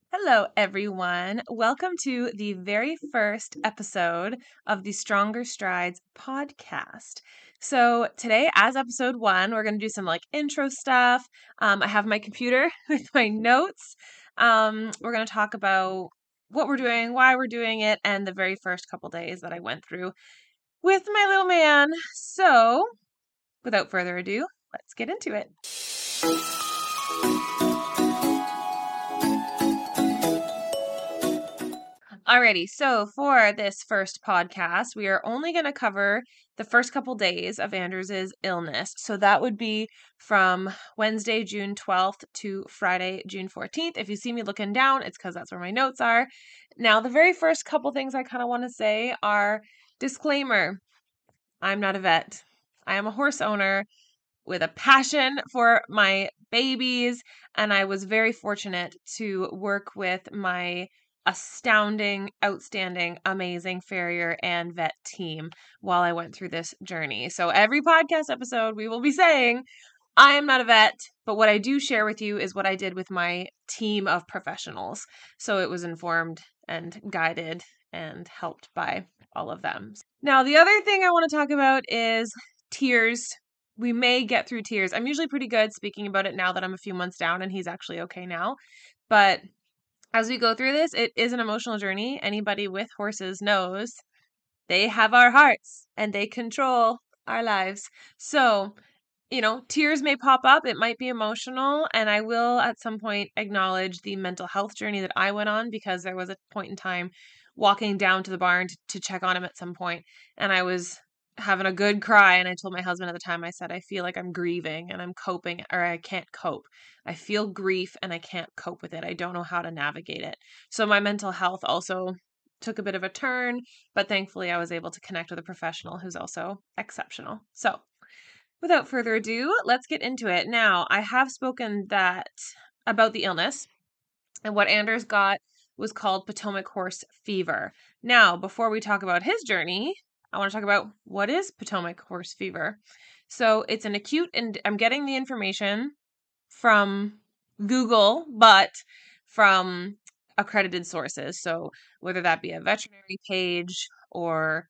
Hello, everyone. Welcome to the very first episode of the Stronger Strides podcast. So, today, as episode one, we're going to do some intro stuff. I have my computer with my notes. We're going to talk about what we're doing, why we're doing it, and the very first couple days that I went through with my little man. So, without further ado, let's get into it. Alrighty, so for this first podcast, we are only going to cover the first couple days of Andrew's illness. So that would be from Wednesday, June 12th to Friday, June 14th. If you see me looking down, it's because that's where my notes are. Now, the very first couple things I kind of want to say are disclaimer, I'm not a vet. I am a horse owner with a passion for my babies, and I was very fortunate to work with my astounding, outstanding, amazing farrier and vet team while I went through this journey. So every podcast episode, we will be saying, I am not a vet, but what I do share with you is what I did with my team of professionals. So it was informed and guided and helped by all of them. Now, the other thing I want to talk about is tears. We may get through tears. I'm usually pretty good speaking about it now that I'm a few months down and he's actually okay now. But as we go through this, it is an emotional journey. Anybody with horses knows they have our hearts and they control our lives. So, tears may pop up. It might be emotional. And I will at some point acknowledge the mental health journey that I went on, because there was a point in time walking down to the barn to check on him at some point, and I was having a good cry, and I told my husband at the time, I said, I feel like I'm grieving and I'm coping, or I can't cope. I feel grief and I can't cope with it. I don't know how to navigate it. So my mental health also took a bit of a turn, but thankfully I was able to connect with a professional who's also exceptional. So without further ado, let's get into it. Now, I have spoken about the illness, and what Anders got was called Potomac horse fever. Now, before we talk about his journey, I want to talk about what is Potomac horse fever. So it's an acute, and I'm getting the information from Google, but from accredited sources. So whether that be a veterinary page or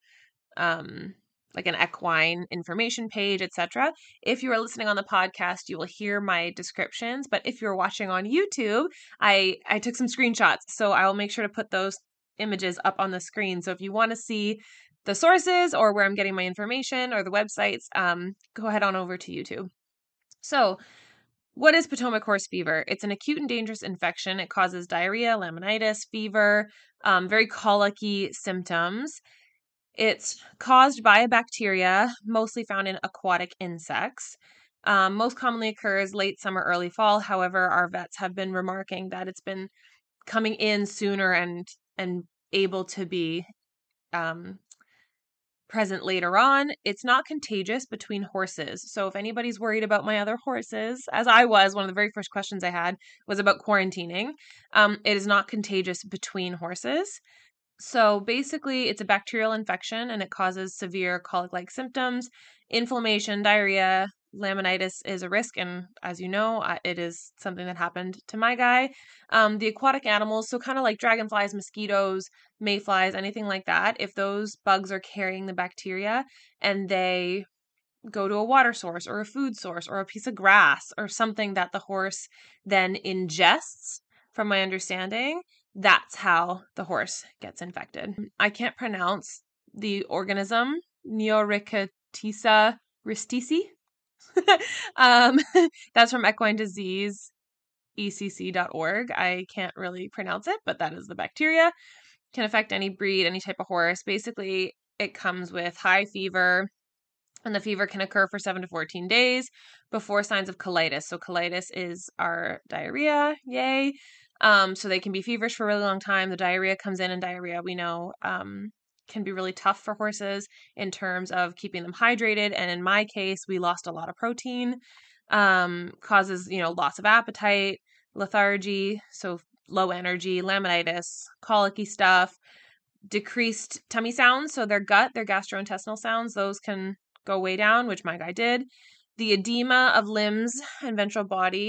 like an equine information page, etc. If you are listening on the podcast, you will hear my descriptions. But if you're watching on YouTube, I took some screenshots, so I will make sure to put those images up on the screen. So if you want to see the sources or where I'm getting my information or the websites, go ahead on over to YouTube. So what is Potomac horse fever? It's an acute and dangerous infection. It causes diarrhea, laminitis, fever, very colicky symptoms. It's caused by a bacteria, mostly found in aquatic insects. Most commonly occurs late summer, early fall. However, our vets have been remarking that it's been coming in sooner and able to be present later on. It's not contagious between horses. So if anybody's worried about my other horses, as I was, one of the very first questions I had was about quarantining. It is not contagious between horses. So basically, it's a bacterial infection and it causes severe colic-like symptoms, inflammation, diarrhea. Laminitis is a risk, and as you know, it is something that happened to my guy. The aquatic animals, so kind of like dragonflies, mosquitoes, mayflies, anything like that, if those bugs are carrying the bacteria and they go to a water source or a food source or a piece of grass or something that the horse then ingests, from my understanding, that's how the horse gets infected. I can't pronounce the organism, Neoricotisa ristici. That's from Equine Disease, ecc.org. I can't really pronounce it, but that is the bacteria. Can affect any breed, any type of horse. Basically, it comes with high fever, and the fever can occur for 7 to 14 days before signs of colitis. So colitis is our diarrhea, yay. So they can be feverish for a really long time. The diarrhea comes in, and diarrhea, we know, can be really tough for horses in terms of keeping them hydrated. And in my case, we lost a lot of protein, causes, loss of appetite, lethargy, so low energy, laminitis, colicky stuff, decreased tummy sounds. So their gastrointestinal sounds, those can go way down, which my guy did. The edema of limbs and ventral body,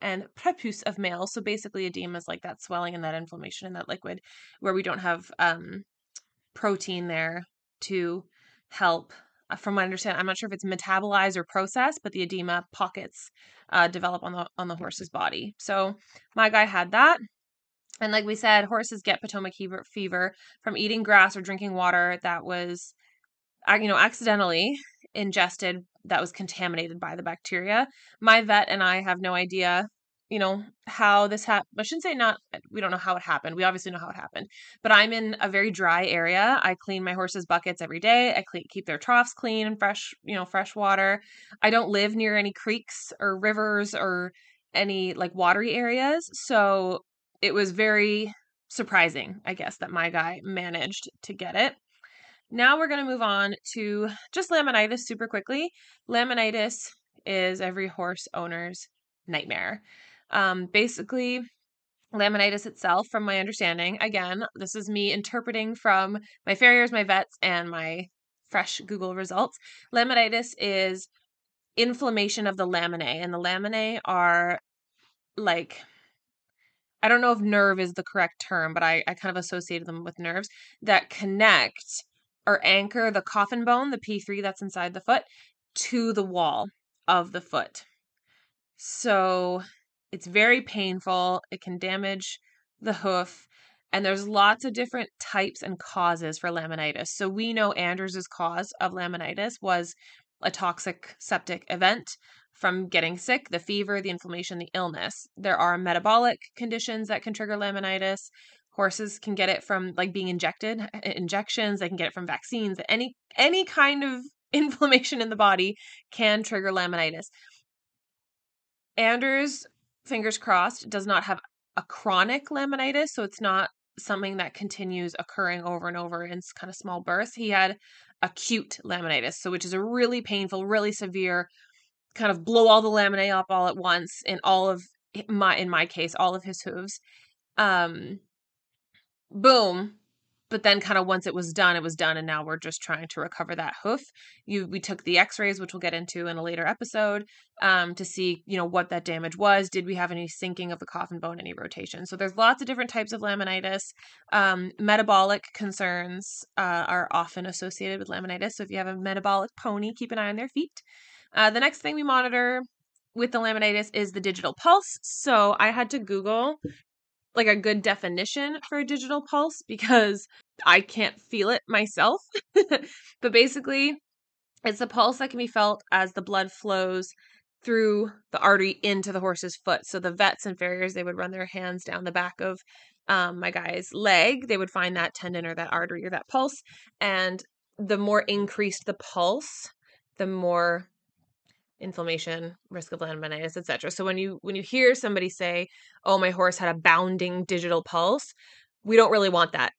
and prepuce of males. So basically edema is like that swelling and that inflammation in that liquid where we don't have protein there to help. From what I understand, I'm not sure if it's metabolized or processed, but the edema pockets develop on the horse's body. So my guy had that. And like we said, horses get Potomac fever from eating grass or drinking water that was, accidentally ingested, that was contaminated by the bacteria. My vet and I have no idea, how this happened. I shouldn't say we don't know how it happened. We obviously know how it happened, but I'm in a very dry area. I clean my horses' buckets every day. I keep their troughs clean and fresh, fresh water. I don't live near any creeks or rivers or any like watery areas. So it was very surprising, I guess, that my guy managed to get it. Now we're going to move on to just laminitis super quickly. Laminitis is every horse owner's nightmare. Basically, laminitis itself, from my understanding, again, this is me interpreting from my farriers, my vets, and my fresh Google results. Laminitis is inflammation of the laminae, and the laminae are like, I don't know if nerve is the correct term, but I kind of associated them with nerves that connect or anchor the coffin bone, the P3 that's inside the foot, to the wall of the foot. So it's very painful. It can damage the hoof. And there's lots of different types and causes for laminitis. So we know Anders' cause of laminitis was a toxic septic event from getting sick, the fever, the inflammation, the illness. There are metabolic conditions that can trigger laminitis. Horses can get it from like being injections. They can get it from vaccines. Any kind of inflammation in the body can trigger laminitis. Anders, fingers crossed, does not have a chronic laminitis, so it's not something that continues occurring over and over in kind of small bursts. He had acute laminitis, so which is a really painful, really severe kind of blow all the laminae up all at once in my case, all of his hooves. Boom. But then kind of once it was done, and now we're just trying to recover that hoof. We took the x-rays, which we'll get into in a later episode, to see, what that damage was. Did we have any sinking of the coffin bone, any rotation? So there's lots of different types of laminitis. Metabolic concerns are often associated with laminitis. So if you have a metabolic pony, keep an eye on their feet. The next thing we monitor with the laminitis is the digital pulse. So I had to Google like a good definition for a digital pulse because I can't feel it myself. But basically, it's a pulse that can be felt as the blood flows through the artery into the horse's foot. So the vets and farriers, they would run their hands down the back of my guy's leg. They would find that tendon or that artery or that pulse. And the more increased the pulse, the more inflammation, risk of laminitis, etc. So when you hear somebody say, "Oh, my horse had a bounding digital pulse," we don't really want that.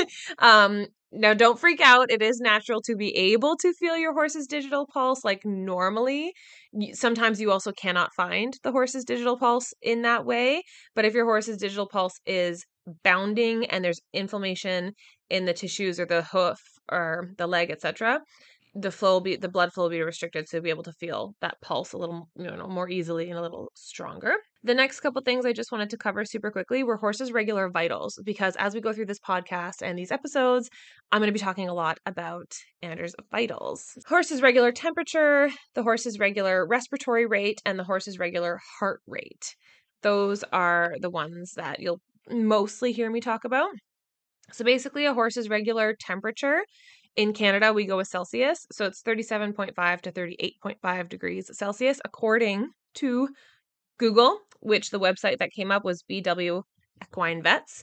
Now, don't freak out. It is natural to be able to feel your horse's digital pulse like normally. Sometimes you also cannot find the horse's digital pulse in that way. But if your horse's digital pulse is bounding and there's inflammation in the tissues or the hoof or the leg, etc., the blood flow will be restricted, so you'll be able to feel that pulse a little, more easily and a little stronger. The next couple things I just wanted to cover super quickly were horses' regular vitals, because as we go through this podcast and these episodes, I'm going to be talking a lot about Anders' vitals. Horse's regular temperature, the horse's regular respiratory rate, and the horse's regular heart rate. Those are the ones that you'll mostly hear me talk about. So basically, a horse's regular temperature, in Canada, we go with Celsius. So it's 37.5 to 38.5 degrees Celsius, according to Google, which the website that came up was BW Equine Vets.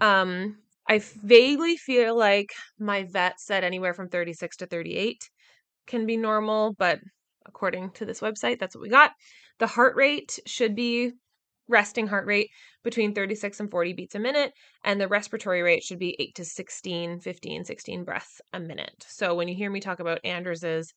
I vaguely feel like my vet said anywhere from 36 to 38 can be normal, but according to this website, that's what we got. The heart rate should be resting heart rate between 36 and 40 beats a minute, and the respiratory rate should be 8 to 16 breaths a minute. So when you hear me talk about Anders's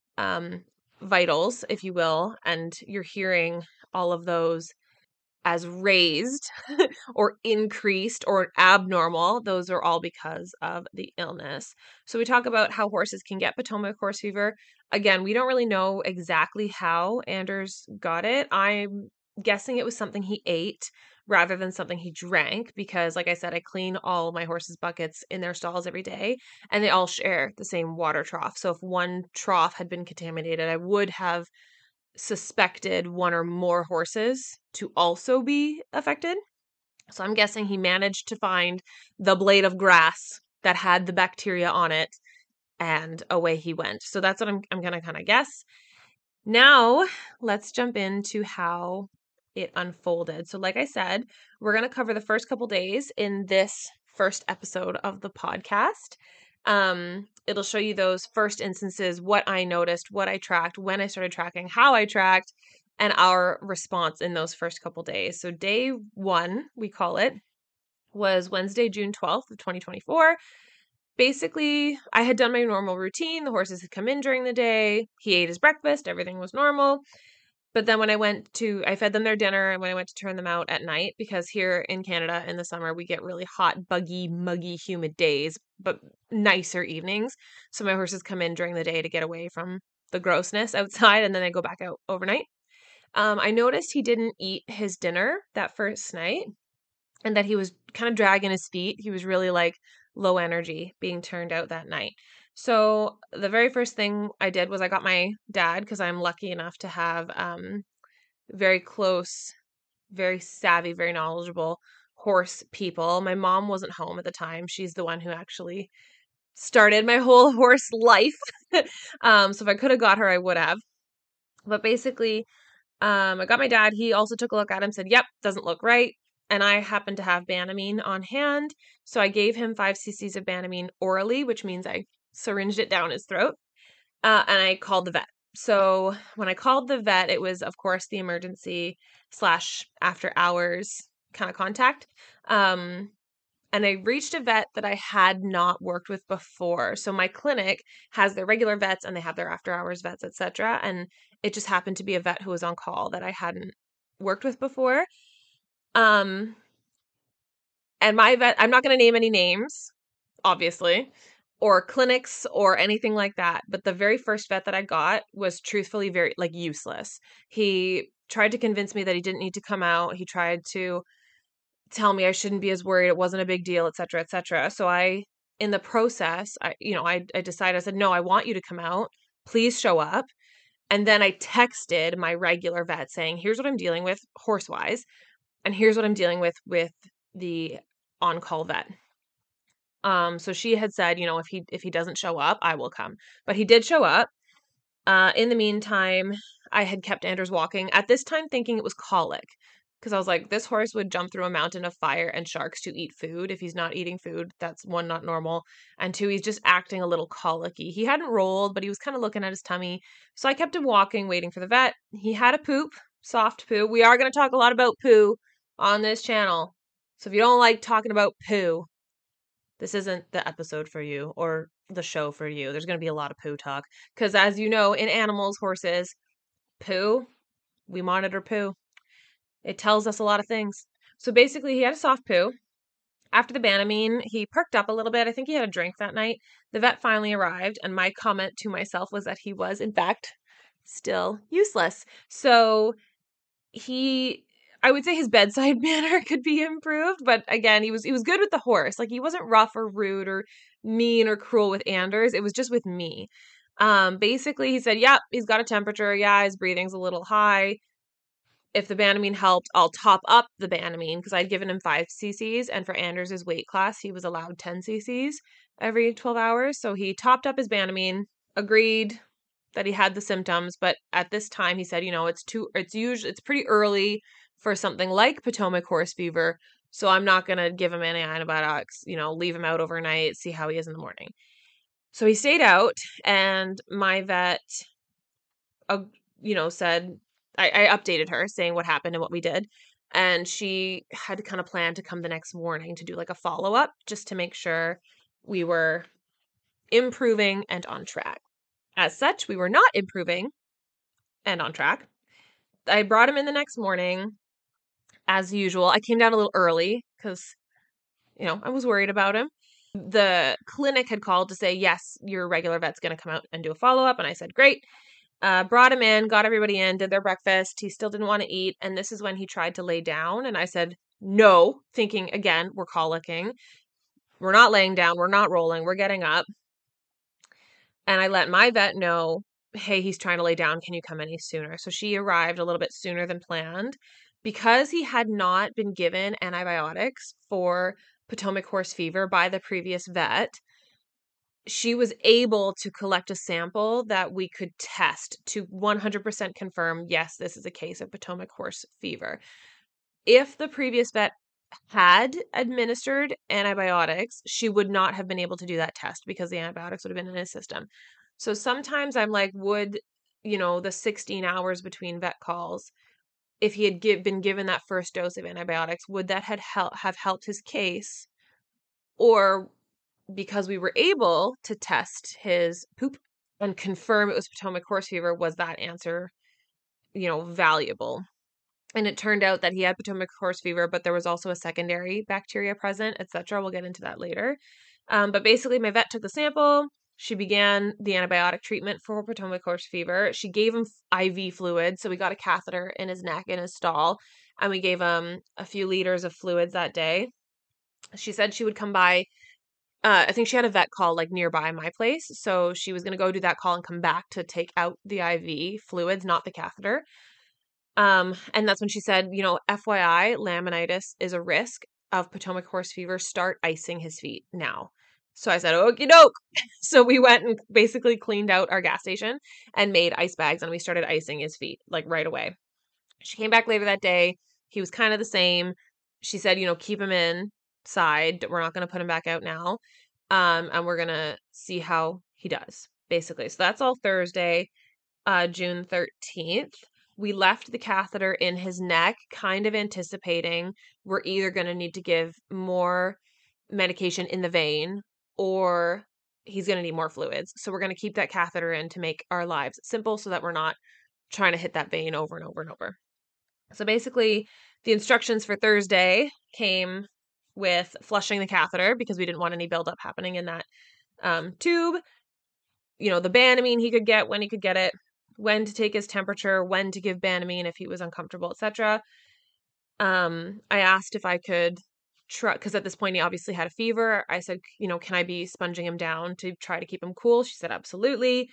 vitals, if you will, and you're hearing all of those as raised or increased or abnormal, those are all because of the illness. So we talk about how horses can get Potomac horse fever. Again, we don't really know exactly how Anders got it. I'm guessing it was something he ate rather than something he drank because, like I said, I clean all my horses' buckets in their stalls every day and they all share the same water trough. So if one trough had been contaminated, I would have suspected one or more horses to also be affected. So I'm guessing he managed to find the blade of grass that had the bacteria on it and away he went. So that's what I'm going to kind of guess. Now, let's jump into how it unfolded. So like I said, we're going to cover the first couple days in this first episode of the podcast. It'll show you those first instances, what I noticed, what I tracked, when I started tracking, how I tracked, and our response in those first couple days. So day 1, we call it, was Wednesday, June 12th of 2024. Basically, I had done my normal routine. The horses had come in during the day. He ate his breakfast. Everything was normal. But then when I fed them their dinner and when I went to turn them out at night, because here in Canada in the summer, we get really hot, buggy, muggy, humid days, but nicer evenings. So my horses come in during the day to get away from the grossness outside and then they go back out overnight. I noticed he didn't eat his dinner that first night and that he was kind of dragging his feet. He was really like low energy being turned out that night. So the very first thing I did was I got my dad because I'm lucky enough to have very close, very savvy, very knowledgeable horse people. My mom wasn't home at the time. She's the one who actually started my whole horse life. So if I could have got her, I would have. But basically, I got my dad. He also took a look at him, said, "Yep, doesn't look right." And I happened to have Banamine on hand. So I gave him 5 cc's of Banamine orally, which means I syringed it down his throat. And I called the vet. So when I called the vet, it was, of course, the emergency / after hours kind of contact. And I reached a vet that I had not worked with before. So my clinic has their regular vets and they have their after hours vets, etc. And it just happened to be a vet who was on call that I hadn't worked with before. And my vet, I'm not going to name any names, obviously, or clinics or anything like that. But the very first vet that I got was truthfully very like useless. He tried to convince me that he didn't need to come out. He tried to tell me I shouldn't be as worried. It wasn't a big deal, et cetera, et cetera. So in the process, I decided, I said, no, I want you to come out. Please show up. And then I texted my regular vet saying, here's what I'm dealing with horse-wise, and here's what I'm dealing with the on-call vet. So she had said, if he doesn't show up, I will come. But he did show up. In the meantime, I had kept Anders walking at this time thinking it was colic because I was like, this horse would jump through a mountain of fire and sharks to eat food. If he's not eating food, that's 1, not normal. And 2, he's just acting a little colicky. He hadn't rolled, but he was kind of looking at his tummy. So I kept him walking, waiting for the vet. He had a poop, soft poo. We are going to talk a lot about poo on this channel. So if you don't like talking about poo, this isn't the episode for you or the show for you. There's going to be a lot of poo talk. Because as you know, in animals, horses, poo, we monitor poo. It tells us a lot of things. So basically, he had a soft poo. After the Banamine, he perked up a little bit. I think he had a drink that night. The vet finally arrived, and my comment to myself was that he was, in fact, still useless. So I would say his bedside manner could be improved, but again, he was good with the horse. Like he wasn't rough or rude or mean or cruel with Anders. It was just with me. Basically, he said, "Yep, he's got a temperature. Yeah, his breathing's a little high. If the Banamine helped, I'll top up the Banamine because I'd given him 5 cc's, and for Anders' weight class, he was allowed 10 cc's every 12 hours. So he topped up his Banamine, agreed that he had the symptoms, but at this time he said, it's pretty early for something like Potomac horse fever, so I'm not going to give him any antibiotics, leave him out overnight, see how he is in the morning. So he stayed out, and my vet, said, I updated her saying what happened and what we did. And she had kind of planned to come the next morning to do like a follow-up just to make sure we were improving and on track. As such, we were not improving and on track. I brought him in the next morning as usual. I came down a little early because, I was worried about him. The clinic had called to say, yes, your regular vet's going to come out and do a follow-up. And I said, great. Brought him in, got everybody in, did their breakfast. He still didn't want to eat. And this is when he tried to lay down. And I said, no, thinking again, we're colicking. We're not laying down. We're not rolling. We're getting up. And I let my vet know, hey, he's trying to lay down. Can you come any sooner? So she arrived a little bit sooner than planned. Because he had not been given antibiotics for Potomac horse fever by the previous vet, she was able to collect a sample that we could test to 100% confirm, yes, this is a case of Potomac horse fever. If the previous vet had administered antibiotics, she would not have been able to do that test because the antibiotics would have been in his system. So sometimes I'm like, would, the 16 hours between vet calls, if he had been given that first dose of antibiotics, would that have helped his case? Or because we were able to test his poop and confirm it was Potomac horse fever, was that answer, valuable? And it turned out that he had Potomac horse fever, but there was also a secondary bacteria present, etc. We'll get into that later. But basically, my vet took the sample. She began the antibiotic treatment for Potomac horse fever. She gave him IV fluid. So we got a catheter in his neck, in his stall, and we gave him a few liters of fluids that day. She said she would come by. I think she had a vet call like nearby my place. So she was going to go do that call and come back to take out the IV fluids, not the catheter. And that's when she said, FYI, laminitis is a risk of Potomac horse fever. Start icing his feet now. So I said, okie doke. So we went and basically cleaned out our gas station and made ice bags, and we started icing his feet like right away. She came back later that day. He was kind of the same. She said, keep him inside. We're not going to put him back out now. And we're going to see how he does, basically. So that's all Thursday, June 13th. We left the catheter in his neck, kind of anticipating we're either going to need to give more medication in the vein or he's going to need more fluids. So we're going to keep that catheter in to make our lives simple so that we're not trying to hit that vein over and over and over. So basically, the instructions for Thursday came with flushing the catheter because we didn't want any buildup happening in that tube. The Banamine he could get when he could get it, when to take his temperature, when to give Banamine if he was uncomfortable, etc. I asked if I could try, because at this point he obviously had a fever. I said, can I be sponging him down to try to keep him cool? She said, absolutely.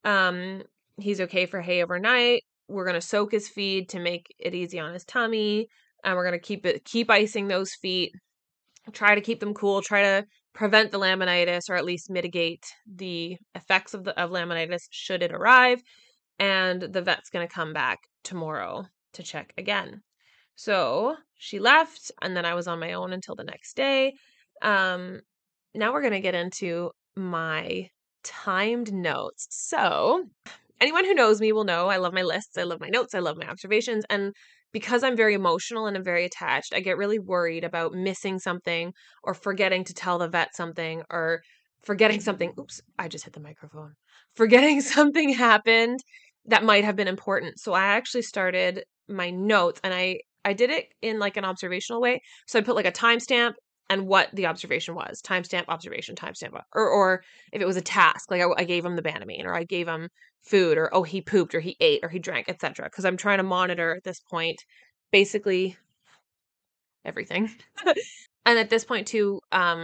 He's okay for hay overnight. We're going to soak his feed to make it easy on his tummy. And we're going to keep icing those feet, try to keep them cool, try to prevent the laminitis or at least mitigate the effects of laminitis should it arrive. And the vet's going to come back tomorrow to check again. So she left, and then I was on my own until the next day. Now we're going to get into my timed notes. So anyone who knows me will know I love my lists, I love my notes, I love my observations. And because I'm very emotional and I'm very attached, I get really worried about missing something or forgetting to tell the vet something or forgetting something. Oops, I just hit the microphone. Forgetting something happened that might have been important. So I actually started my notes, and I did it in like an observational way. So I put like a timestamp and what the observation was. Timestamp, observation, timestamp. Or if it was a task, like I gave him the Banamine, or I gave him food, or he pooped, or he ate, or he drank, etc. Because I'm trying to monitor at this point basically everything. And at this point too,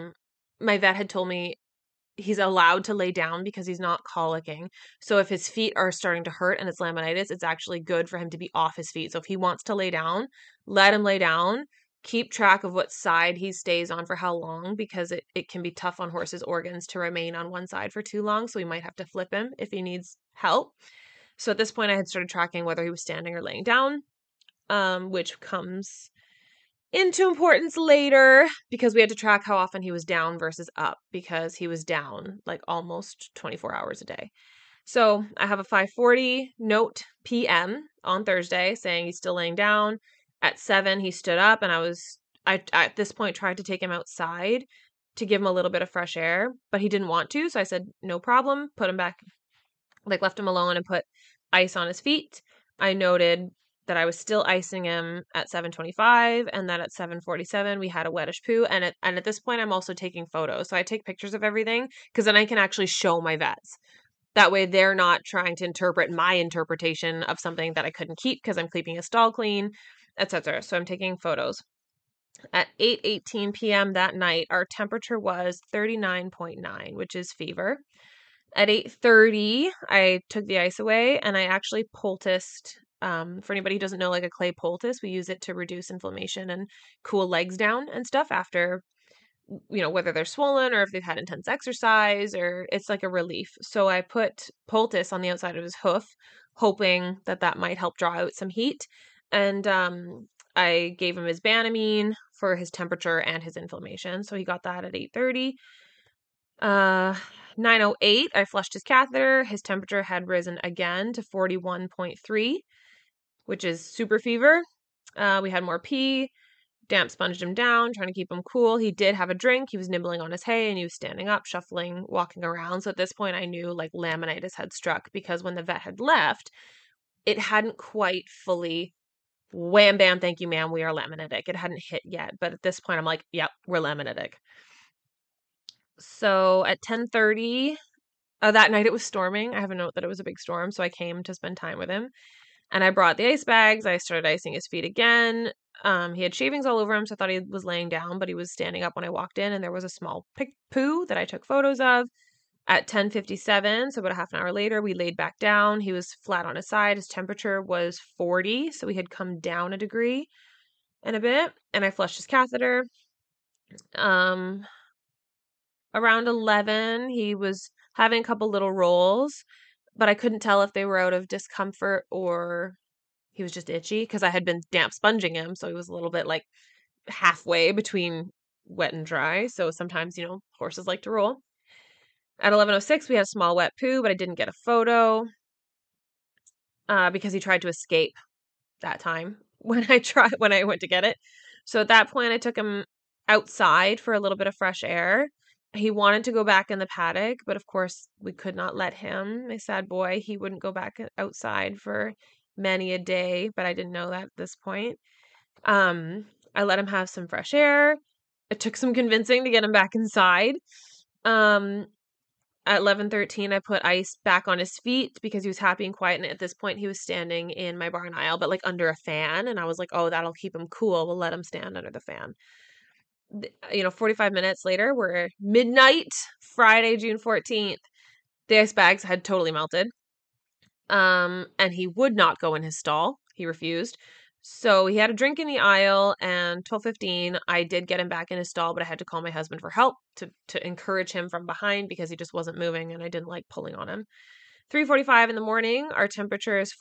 my vet had told me he's allowed to lay down because he's not colicking. So if his feet are starting to hurt and it's laminitis, it's actually good for him to be off his feet. So if he wants to lay down, let him lay down. Keep track of what side he stays on for how long, because it can be tough on horses' organs to remain on one side for too long. So we might have to flip him if he needs help. So at this point, I had started tracking whether he was standing or laying down, which comes into importance later because we had to track how often he was down versus up, because he was down like almost 24 hours a day. So I have a 5:40 note PM on Thursday saying he's still laying down. At 7, he stood up, and I at this point tried to take him outside to give him a little bit of fresh air, but he didn't want to. So I said, no problem, put him back, like left him alone and put ice on his feet. I noted that I was still icing him at 7:25, and that at 7:47 we had a wettish poo. And at this point, I'm also taking photos. So I take pictures of everything because then I can actually show my vets. That way they're not trying to interpret my interpretation of something that I couldn't keep because I'm keeping a stall clean, etc. So I'm taking photos. At 8:18 p.m. that night, our temperature was 39.9, which is fever. At 8:30, I took the ice away and I actually poulticed. For anybody who doesn't know, like a clay poultice, we use it to reduce inflammation and cool legs down and stuff after, whether they're swollen or if they've had intense exercise, or it's like a relief. So I put poultice on the outside of his hoof, hoping that that might help draw out some heat. And I gave him his Banamine for his temperature and his inflammation. So he got that at 8:30. 9:08, I flushed his catheter. His temperature had risen again to 41.3, which is super fever. We had more pee. Damp sponged him down, trying to keep him cool. He did have a drink. He was nibbling on his hay and he was standing up, shuffling, walking around. So at this point, I knew like laminitis had struck, because when the vet had left, it hadn't quite fully wham bam, thank you, ma'am, we are laminitic. It hadn't hit yet. But at this point, I'm like, yep, we're laminitic. So at 10:30, that night it was storming. I have a note that it was a big storm. So I came to spend time with him. And I brought the ice bags. I started icing his feet again. He had shavings all over him, so I thought he was laying down, but he was standing up when I walked in, and there was a small poo that I took photos of. At 10:57, so about a half an hour later, we laid back down. He was flat on his side. His temperature was 40, so he had come down a degree and a bit, and I flushed his catheter. Around 11, he was having a couple little rolls, but I couldn't tell if they were out of discomfort or he was just itchy, because I had been damp sponging him, so he was a little bit like halfway between wet and dry. So sometimes, horses like to roll. At 11:06, we had a small wet poo, but I didn't get a photo because he tried to escape that time when I went to get it. So at that point, I took him outside for a little bit of fresh air. He wanted to go back in the paddock, but of course we could not let him. My sad boy, he wouldn't go back outside for many a day, but I didn't know that at this point. I let him have some fresh air. It took some convincing to get him back inside. At 11:13, I put ice back on his feet because he was happy and quiet. And at this point, he was standing in my barn aisle, but like under a fan. And I was like, oh, that'll keep him cool. We'll let him stand under the fan. 45 minutes later, we're midnight, Friday, June 14th. The ice bags had totally melted. And he would not go in his stall. He refused. So he had a drink in the aisle, and 12:15, I did get him back in his stall, but I had to call my husband for help to encourage him from behind because he just wasn't moving and I didn't like pulling on him. 3:45 in the morning, our temperature is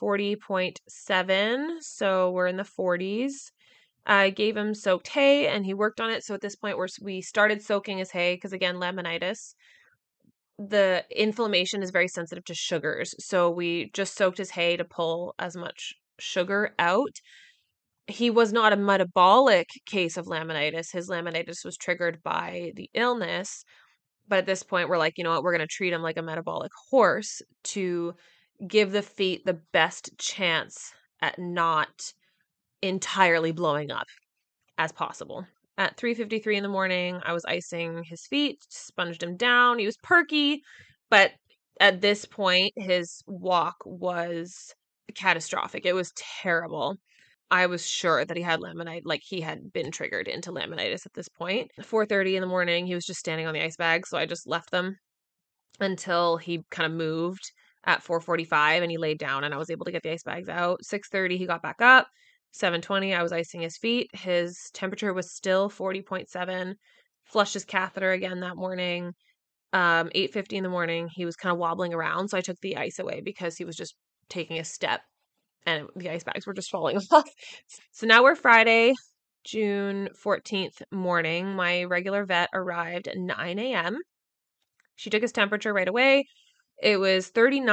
40.7, so we're in the 40s. I gave him soaked hay and he worked on it. So at this point, we started soaking his hay because, again, laminitis, the inflammation is very sensitive to sugars. So we just soaked his hay to pull as much sugar out. He was not a metabolic case of laminitis. His laminitis was triggered by the illness. But at this point, we're like, you know what? We're going to treat him like a metabolic horse to give the feet the best chance at not entirely blowing up as possible. At 3:53 in the morning, I was icing his feet, sponged him down. He was perky, but at this point, his walk was catastrophic. It was terrible. I was sure that he had laminitis, like he had been triggered into laminitis at this point. 4:30 in the morning, he was just standing on the ice bag, so I just left them until he kind of moved at 4:45 and he laid down and I was able to get the ice bags out. 6:30, he got back up. 7:20, I was icing his feet. His temperature was still 40.7. Flushed his catheter again that morning. 8:50 in the morning, he was kind of wobbling around, so I took the ice away because he was just taking a step and the ice bags were just falling off. So now we're Friday, June 14th morning. My regular vet arrived at 9 a.m. She took his temperature right away. It was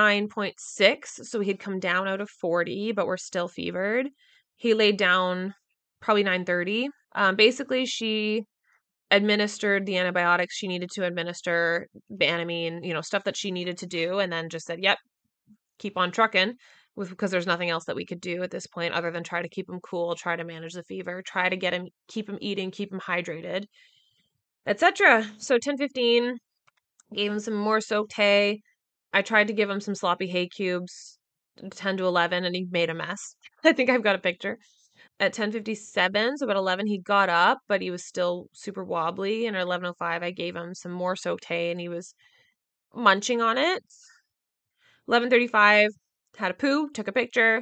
39.6, so he had come down out of 40, but we're still fevered. He laid down probably 9:30. Basically, she administered the antibiotics she needed to administer, Banamine, stuff that she needed to do, and then just said, yep, keep on trucking, because there's nothing else that we could do at this point other than try to keep him cool, try to manage the fever, try to keep him eating, keep him hydrated, etc. So 10:15, gave him some more soaked hay. I tried to give him some sloppy hay cubes 10 to 11 and he made a mess. I think I've got a picture. At 10:57, so about 11 he got up, but he was still super wobbly, and at 11:05 I gave him some more soaked hay and he was munching on it. 11:35 had a poo, took a picture.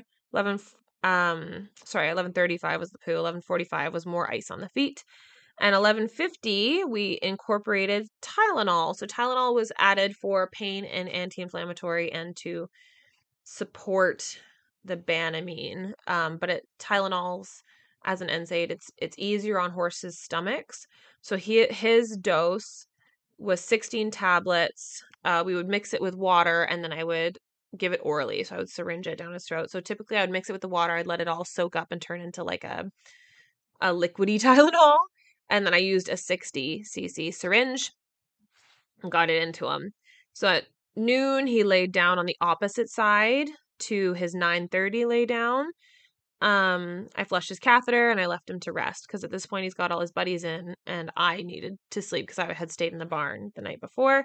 11:35 was the poo. 11:45 was more ice on the feet. And 11:50 we incorporated Tylenol. So Tylenol was added for pain and anti-inflammatory and to support the Banamine. Tylenol's as an NSAID, it's easier on horses' stomachs. So his dose was 16 tablets. We would mix it with water and then I would give it orally. So I would syringe it down his throat. So typically I would mix it with the water. I'd let it all soak up and turn into like a liquidy Tylenol. And then I used a 60 cc syringe and got it into him. So at noon, he laid down on the opposite side to his 9:30 lay down. I flushed his catheter and I left him to rest because at this point he's got all his buddies in and I needed to sleep because I had stayed in the barn the night before.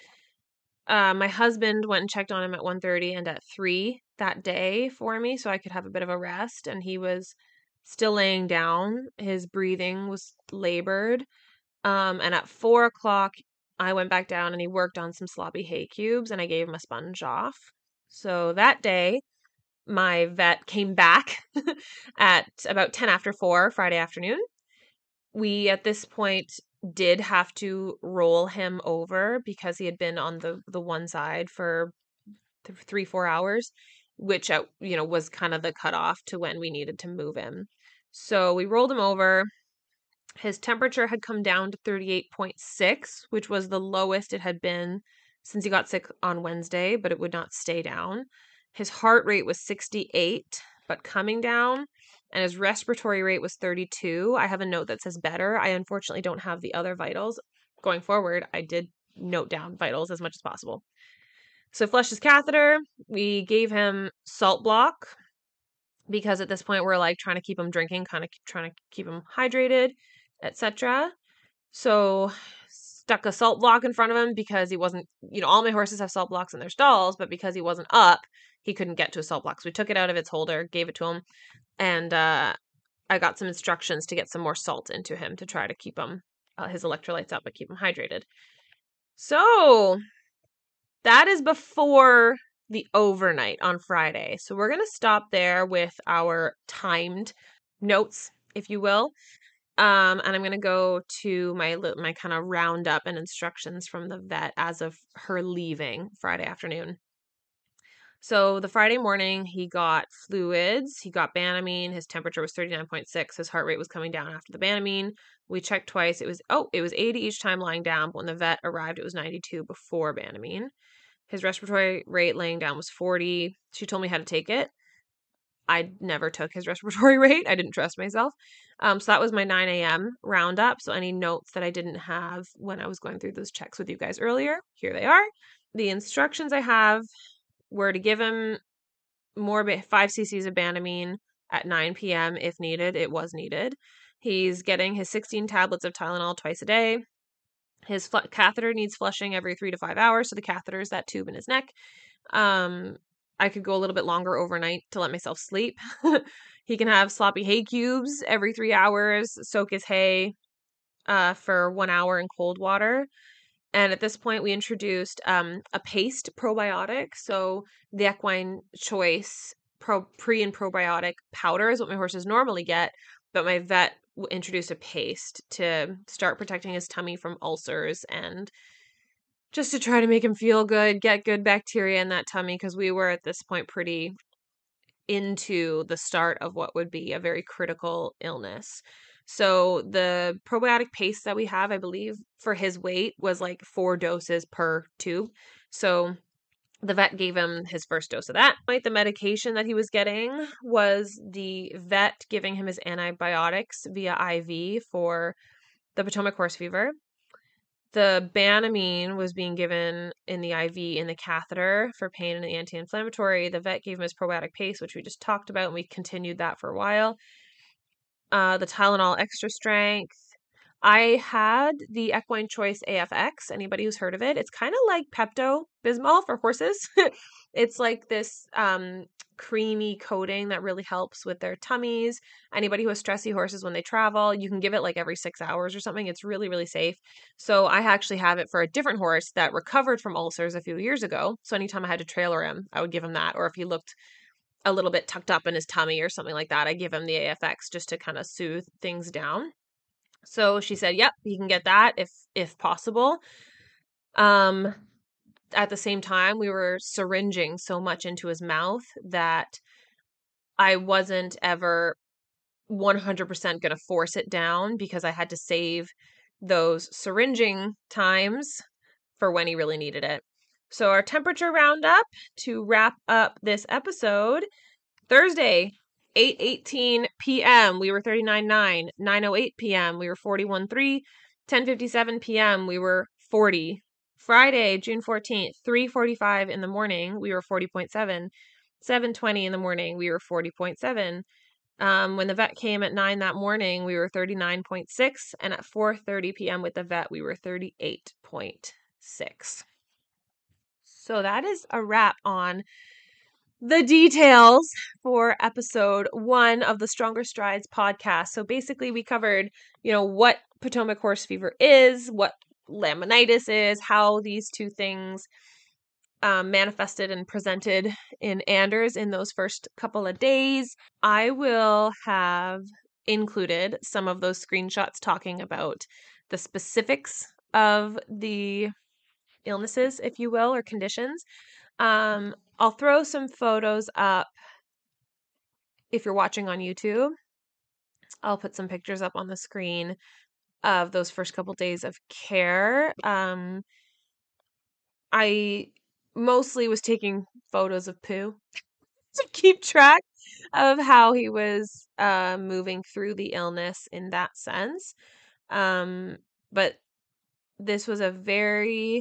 My husband went and checked on him at 1:30 and at 3 that day for me so I could have a bit of a rest, and he was still laying down. His breathing was labored. And at 4 o'clock, I went back down and he worked on some sloppy hay cubes and I gave him a sponge off. So that day, my vet came back at about 10 after 4 Friday afternoon. We, at this point, did have to roll him over because he had been on the one side for 3-4 hours, which was kind of the cutoff to when we needed to move him. So we rolled him over. His temperature had come down to 38.6, which was the lowest it had been since he got sick on Wednesday, but it would not stay down. His heart rate was 68, but coming down, and his respiratory rate was 32. I have a note that says better. I unfortunately don't have the other vitals. Going forward, I did note down vitals as much as possible. So flushed his catheter. We gave him salt block because at this point we're like trying to keep him drinking, kind of trying to keep him hydrated, etc. So stuck a salt block in front of him because he wasn't, all my horses have salt blocks in their stalls, but because he wasn't up, he couldn't get to a salt block. So we took it out of its holder, gave it to him, and I got some instructions to get some more salt into him to try to keep him, his electrolytes up, but keep him hydrated. So that is before the overnight on Friday. So we're going to stop there with our timed notes, if you will. And I'm going to go to my kind of roundup and instructions from the vet as of her leaving Friday afternoon. So the Friday morning, he got fluids, he got Banamine, his temperature was 39.6, his heart rate was coming down after the Banamine. We checked twice. It was 80 each time lying down, but when the vet arrived, it was 92 before Banamine. His respiratory rate laying down was 40. She told me how to take it. I never took his respiratory rate. I didn't trust myself. So that was my 9 a.m. roundup. So any notes that I didn't have when I was going through those checks with you guys earlier, here they are. The instructions I have were to give him 5 cc's of Banamine at 9 p.m. if needed. It was needed. He's getting his 16 tablets of Tylenol twice a day. His catheter needs flushing every 3 to 5 hours. So the catheter is that tube in his neck. I could go a little bit longer overnight to let myself sleep. He can have sloppy hay cubes every 3 hours, soak his hay for 1 hour in cold water. And at this point, we introduced a paste probiotic. So the Equine Choice pre and probiotic powder is what my horses normally get, but my vet introduced a paste to start protecting his tummy from ulcers and just to try to make him feel good, get good bacteria in that tummy, because we were at this point pretty into the start of what would be a very critical illness. So the probiotic paste that we have, I believe, for his weight was like 4 doses per tube. So the vet gave him his first dose of that. The medication that he was getting was the vet giving him his antibiotics via IV for the Potomac horse fever. The Banamine was being given in the IV in the catheter for pain and the anti-inflammatory. The vet gave him his probiotic paste, which we just talked about, and we continued that for a while. The Tylenol extra strength. I had the Equine Choice AFX. Anybody who's heard of it, it's kind of like Pepto-Bismol for horses. It's like this creamy coating that really helps with their tummies. Anybody who has stressy horses when they travel, you can give it like every 6 hours or something. It's really, really safe. So I actually have it for a different horse that recovered from ulcers a few years ago. So anytime I had to trailer him, I would give him that. Or if he looked a little bit tucked up in his tummy or something like that, I give him the AFX just to kind of soothe things down. So she said, yep, he can get that if possible. At the same time, we were syringing so much into his mouth that I wasn't ever 100% going to force it down because I had to save those syringing times for when he really needed it. So our temperature roundup to wrap up this episode, Thursday, 8:18 p.m. we were 39.9. 9:08 p.m. we were 41.3. 10:57 p.m. we were 40. Friday, June 14th, 3:45 in the morning, we were 40.7. 7:20 in the morning, we were 40.7. When the vet came at 9 that morning, we were 39.6, and at 4:30 p.m. with the vet, we were 38.6. So that is a wrap on the details for episode 1 of the Stronger Strides podcast. So basically we covered, what Potomac horse fever is, what laminitis is, how these two things manifested and presented in Anders in those first couple of days. I will have included some of those screenshots talking about the specifics of the illnesses, if you will, or conditions. I'll throw some photos up if you're watching on YouTube. I'll put some pictures up on the screen of those first couple days of care. I mostly was taking photos of Pooh to keep track of how he was moving through the illness in that sense. But this was a very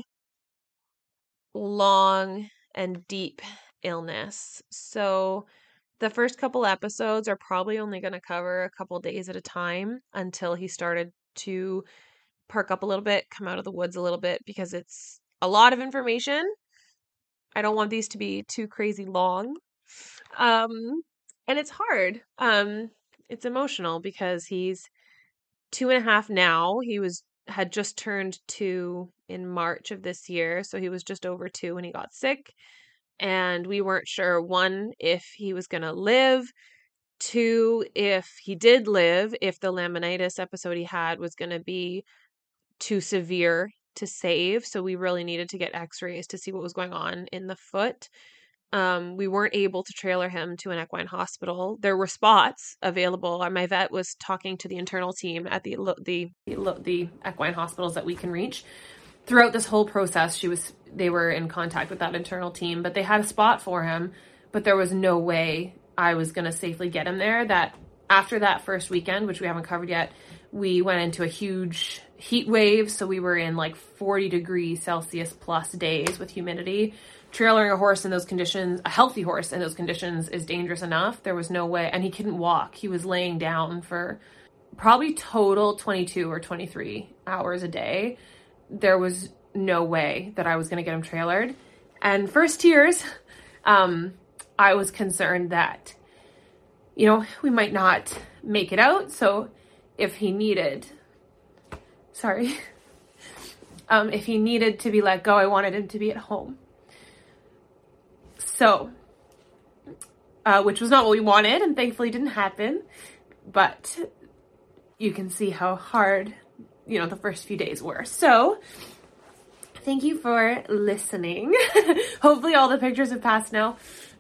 long and deep illness. So the first couple episodes are probably only going to cover a couple days at a time until he started to perk up a little bit, come out of the woods a little bit, because it's a lot of information. I don't want these to be too crazy long. And it's hard. It's emotional because he's 2.5 now. He had just turned 2 in March of this year. So he was just over 2 when he got sick. And we weren't sure, 1, if he was going to live, 2, if he did live, if the laminitis episode he had was going to be too severe to save. So we really needed to get x-rays to see what was going on in the foot. We weren't able to trailer him to an equine hospital. There were spots available. My vet was talking to the internal team at the equine hospitals that we can reach. Throughout this whole process, they were in contact with that internal team, but they had a spot for him, but there was no way I was going to safely get him there. That after that first weekend, which we haven't covered yet, we went into a huge heat wave. So we were in like 40 degrees Celsius plus days with humidity. Trailering a horse in those conditions, a healthy horse in those conditions, is dangerous enough. There was no way. And he couldn't walk. He was laying down for probably total 22 or 23 hours a day. There was no way that I was going to get him trailered. And first tears, I was concerned that, we might not make it out. So if he needed to be let go, I wanted him to be at home. So, which was not what we wanted, and thankfully didn't happen. But you can see how hard, the first few days were. So, thank you for listening. Hopefully all the pictures have passed now.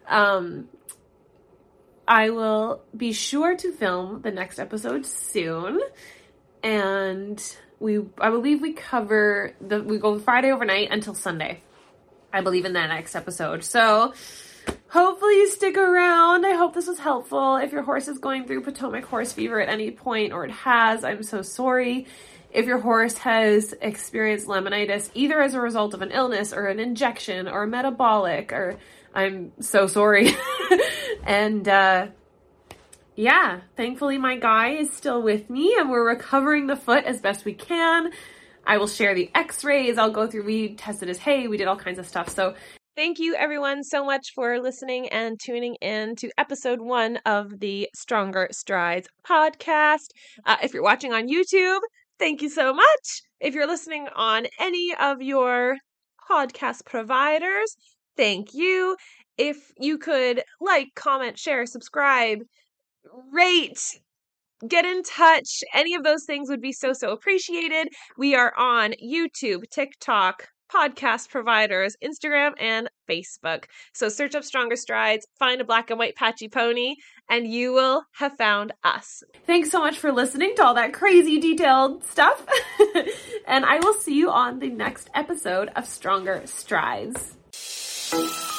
I will be sure to film the next episode soon. And I believe we go Friday overnight until Sunday, I believe, in the next episode. So hopefully you stick around. I hope this was helpful. If your horse is going through Potomac horse fever at any point, or it has, I'm so sorry. If your horse has experienced laminitis, either as a result of an illness or an injection or a metabolic, I'm so sorry. And Yeah, thankfully my guy is still with me and we're recovering the foot as best we can. I will share the x-rays. I'll go through, we tested his hay, we did all kinds of stuff. So thank you everyone so much for listening and tuning in to episode 1 of the Stronger Strides podcast. If you're watching on YouTube, thank you so much. If you're listening on any of your podcast providers, thank you. If you could like, comment, share, subscribe, rate, get in touch. Any of those things would be so appreciated. We are on YouTube, TikTok, podcast providers, Instagram, and Facebook. So search up Stronger Strides, find a black and white patchy pony, and you will have found us. Thanks so much for listening to all that crazy detailed stuff. And I will see you on the next episode of Stronger Strides.